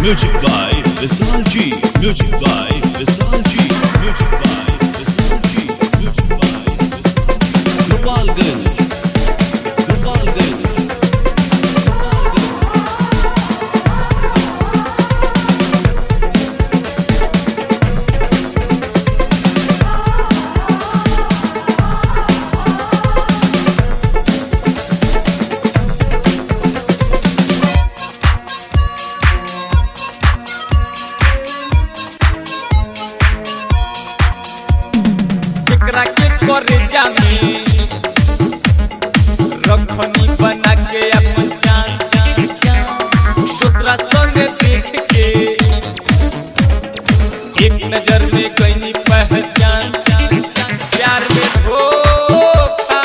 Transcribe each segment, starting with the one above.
Music by Vishal Ji. Music by Vishal Ji. Music by Vishal Ji. Music by Gopalganj. Gopalganj. जेकरा के करे जामी रखनी बना के अपन जान दूसरा संग देख के एक नजर में कहीं पहचान प्यार में धोखा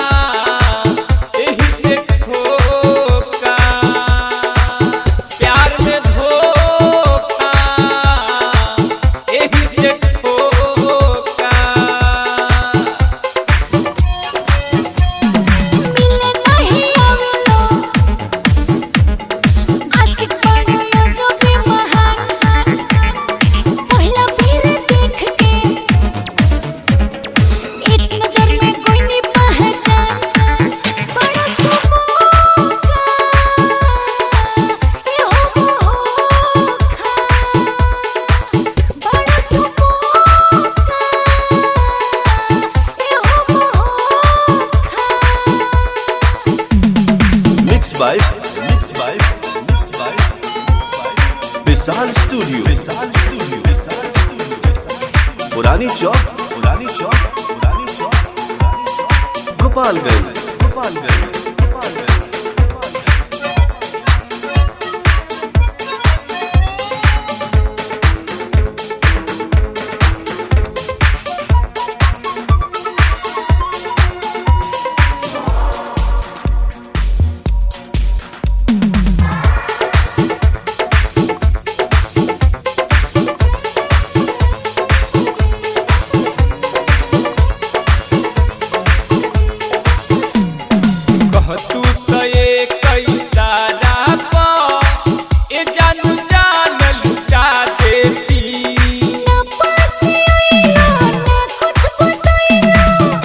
यही से धोखा प्यार में धोखा यही से Mixed by Vishal Studio. पुरानी चौक गोपालगंज. तू तो ये कई सारा पा ए जानू जान लुटा देती ना पास आईला ना कुछ बताईला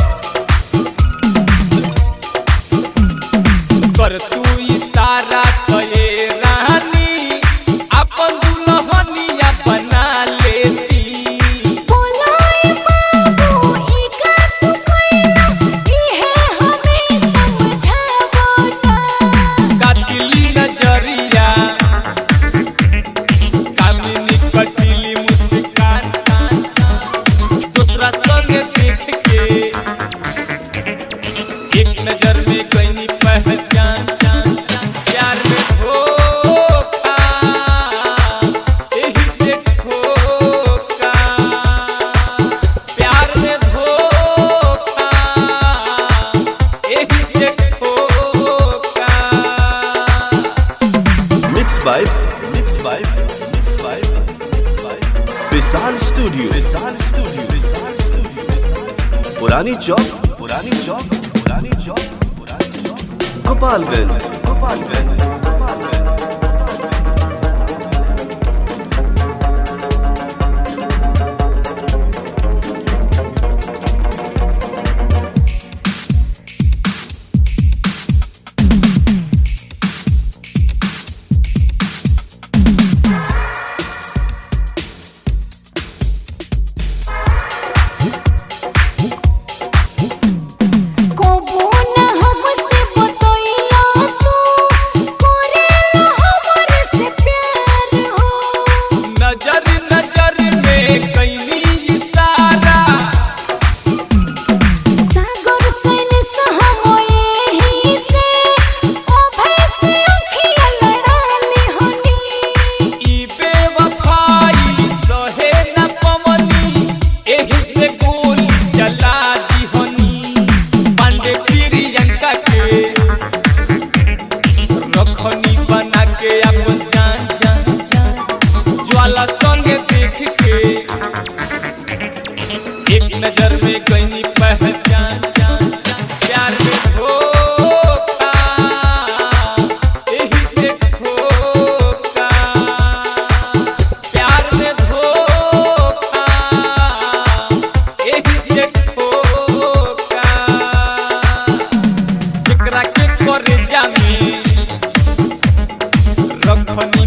पर तू इशारा करे रानी अपन दुल्हनिया बना लेती बोलाए बाबू ई का तू कइला ई है हमें समझा कातिली नजरिया कामिनी कटिली मुस्कान दूसरा संग देख के एक नजर में कहीं पहचान प्यार में धोखा यही से धोखा प्यार में धोखा यही से धोखा Mixed by Vishal Studio. पुरानी चौक गोपालगंज. को बोना हमसे बतैला तू देखनी